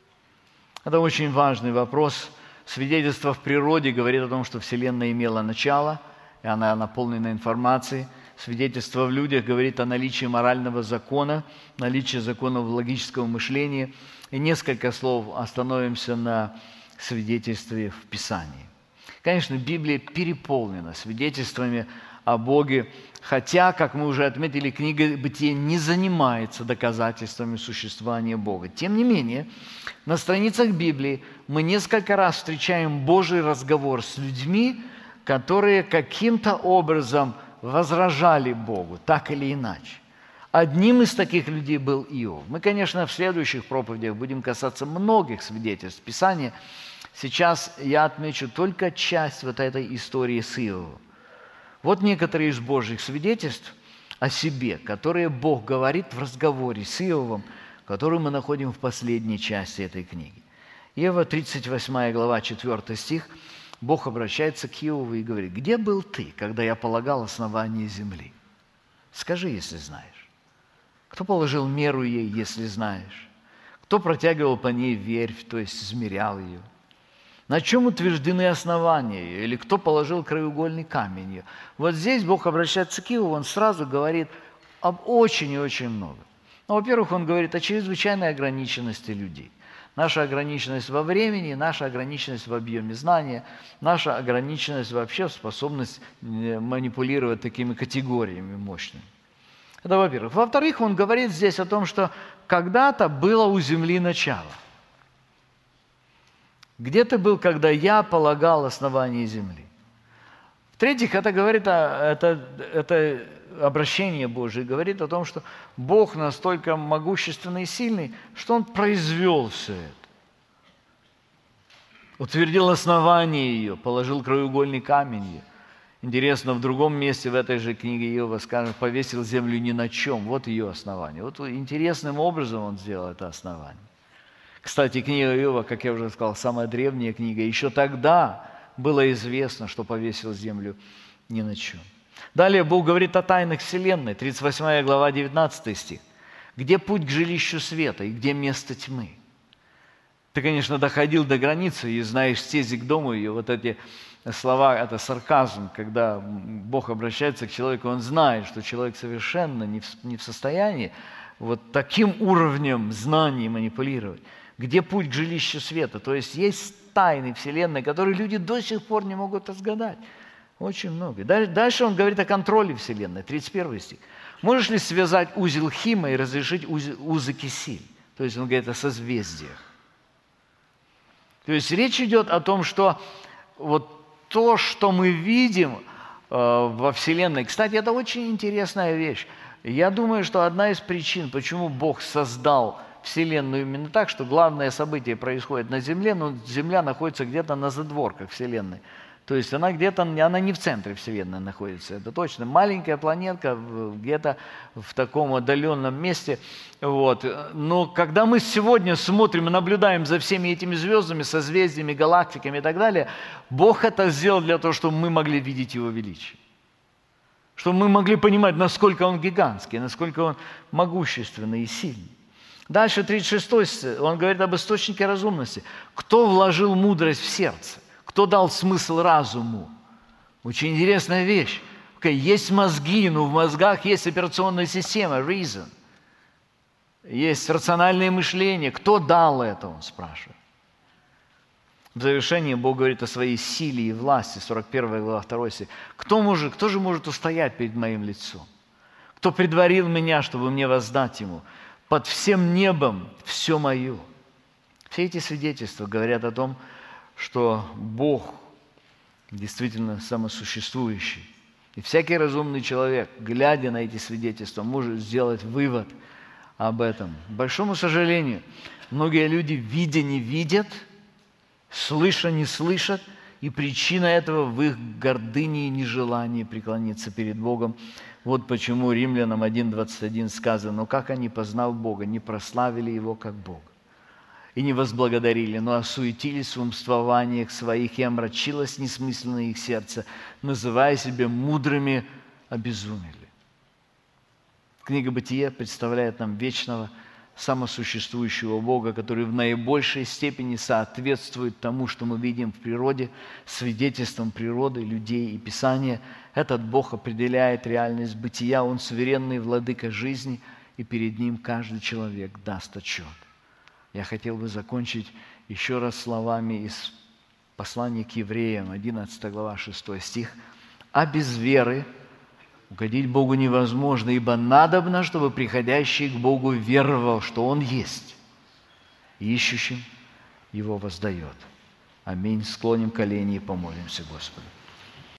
Это очень важный вопрос. Свидетельство в природе говорит о том, что Вселенная имела начало, и она наполнена информацией. Свидетельство в людях говорит о наличии морального закона, наличии законов логического мышления. И несколько слов остановимся на свидетельстве в Писании. Конечно, Библия переполнена свидетельствами о Боге, хотя, как мы уже отметили, книга Бытия не занимается доказательствами существования Бога. Тем не менее, на страницах Библии мы несколько раз встречаем Божий разговор с людьми, которые каким-то образом возражали Богу, так или иначе. Одним из таких людей был Иов. Мы, конечно, в следующих проповедях будем касаться многих свидетельств Писания. Сейчас я отмечу только часть вот этой истории с Иовом. Вот некоторые из Божьих свидетельств о себе, которые Бог говорит в разговоре с Иовом, который мы находим в последней части этой книги. Иова, 38 глава, 4 стих. Бог обращается к Иову и говорит: «Где был ты, когда я полагал основание земли? Скажи, если знаешь. Кто положил меру ей, если знаешь? Кто протягивал по ней верфь, то есть измерял ее? На чем утверждены основания ее? Или кто положил краеугольный камень ее?» Вот здесь Бог обращается к Иову, Он сразу говорит об очень и очень многом. Ну, во-первых, Он говорит о чрезвычайной ограниченности людей. Наша ограниченность во времени, наша ограниченность в объеме знания, наша ограниченность вообще в способность манипулировать такими категориями мощными. Это во-первых. Во-вторых, он говорит здесь о том, что когда-то было у земли начало. Где ты был, когда я полагал основание земли? В-третьих, это говорит это обращение Божие говорит о том, что Бог настолько могущественный и сильный, что Он произвел все это. Утвердил основание ее, положил краеугольный камень ее. Интересно, в другом месте в этой же книге Иова скажет: повесил землю ни на чем. Вот ее основание. Вот интересным образом Он сделал это основание. Кстати, книга Иова, как я уже сказал, самая древняя книга. Еще тогда было известно, что повесил землю ни на чем. Далее Бог говорит о тайнах Вселенной, 38 глава, 19 стих. «Где путь к жилищу света и где место тьмы?» Ты, конечно, доходил до границы и знаешь стези к дому ее. Вот эти слова, это сарказм, когда Бог обращается к человеку, Он знает, что человек совершенно не в состоянии вот таким уровнем знаний манипулировать. Где путь к жилищу света? То есть есть тайны Вселенной, которые люди до сих пор не могут разгадать. Очень много. Дальше он говорит о контроле Вселенной, 31 стих. «Можешь ли связать узел Хима и разрешить узы Кисиль?» То есть он говорит о созвездиях. То есть речь идет о том, что вот то, что мы видим во Вселенной, кстати, это очень интересная вещь. Я думаю, что одна из причин, почему Бог создал Вселенную именно так, что главное событие происходит на Земле, но Земля находится где-то на задворках Вселенной. То есть она не в центре Вселенной находится, это точно. Маленькая планетка где-то в таком отдаленном месте. Вот. Но когда мы сегодня смотрим и наблюдаем за всеми этими звездами, созвездиями, галактиками и так далее, Бог это сделал для того, чтобы мы могли видеть Его величие. Чтобы мы могли понимать, насколько Он гигантский, насколько Он могущественный и сильный. Дальше 36 он говорит об источнике разумности. «Кто вложил мудрость в сердце? Кто дал смысл разуму?» Очень интересная вещь. Есть мозги, но в мозгах есть операционная система, reason. есть рациональное мышление. Кто дал это, он спрашивает. В завершении Бог говорит о своей силе и власти, 41 глава 2 стих. Кто же может устоять перед моим лицом? Кто предварил меня, чтобы мне воздать Ему? Под всем небом все мое. Все эти свидетельства говорят о том, что Бог действительно самосуществующий. И всякий разумный человек, глядя на эти свидетельства, может сделать вывод об этом. К большому сожалению, многие люди, видя, не видят, слыша, не слышат, и причина этого в их гордыне и нежелании преклониться перед Богом. Вот почему Римлянам 1:21 сказано: «Но как они, познав Бога, не прославили Его как Бога, и не возблагодарили, но осуетились в умствованиях своих, и омрачилось несмысленное их сердце, называя себя мудрыми, обезумели». Книга Бытия представляет нам вечного, самосуществующего Бога, который в наибольшей степени соответствует тому, что мы видим в природе, свидетельством природы, людей и Писания. Этот Бог определяет реальность бытия, Он суверенный владыка жизни, и перед Ним каждый человек даст отчет. Я хотел бы закончить еще раз словами из послания к евреям, 11 глава, 6 стих. «А без веры угодить Богу невозможно, ибо надобно, чтобы приходящий к Богу веровал, что Он есть, и ищущим Его воздает». Аминь. Склоним колени и помолимся Господу.